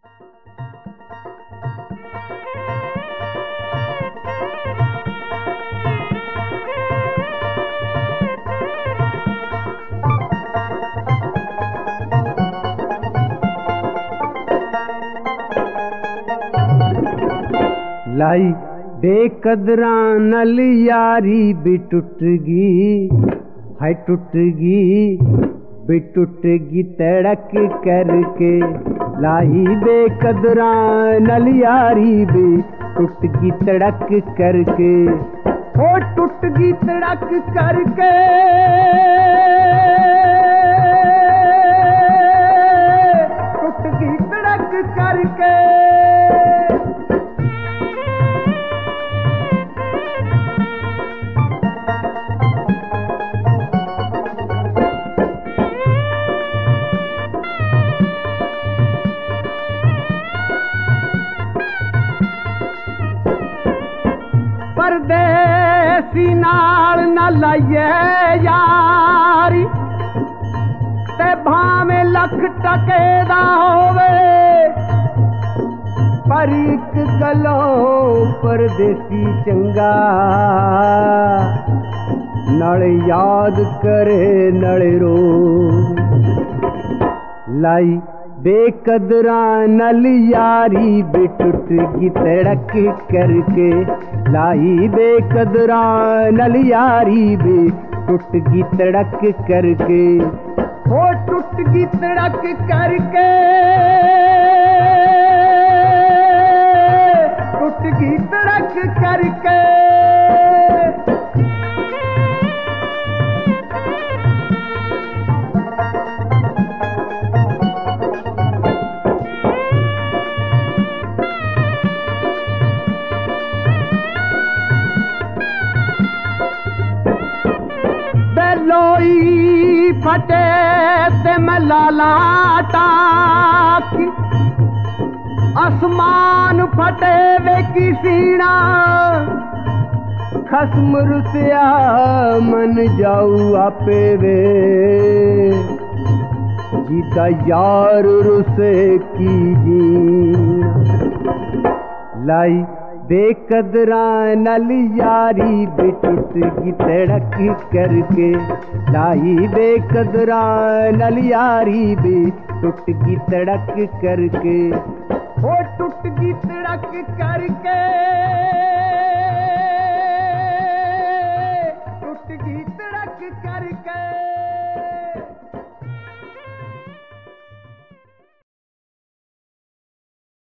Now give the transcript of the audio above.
लाई बेकदरा नल यारी भी टूटगी, हाय टूटगी भी टूटगी तड़क करके। लाई बेकदरा नल यारी भी टूटगी तड़क करके, हो टूटगी तड़क करके। टूटगी तड़क करके। परदेसी नाल न लाइए यारी, ते भावें लख टके दा होवे, पर इक गलों परदेसी चंगा, नाले याद करे नाले रो। लाई बेकदरा नल यारी भी टूटगी तड़क करके। लाई बेकदरा नल यारी भी टूटगी तड़क करके, हो टूटगी तड़क करके। टूटगी तड़क करके। लोई फटे ते मलाला टाकी, आसमान फटे वे की सीना, खस्म रुसिया मन जाऊ आपे वे, जीता यार रुसे की जीना। लाई बेकदरा नल यारी भी टूटगी तड़क करके। लाई बेकदरा नल यारी भी टूटगी तड़क करके, हो टूटगी तड़क करके।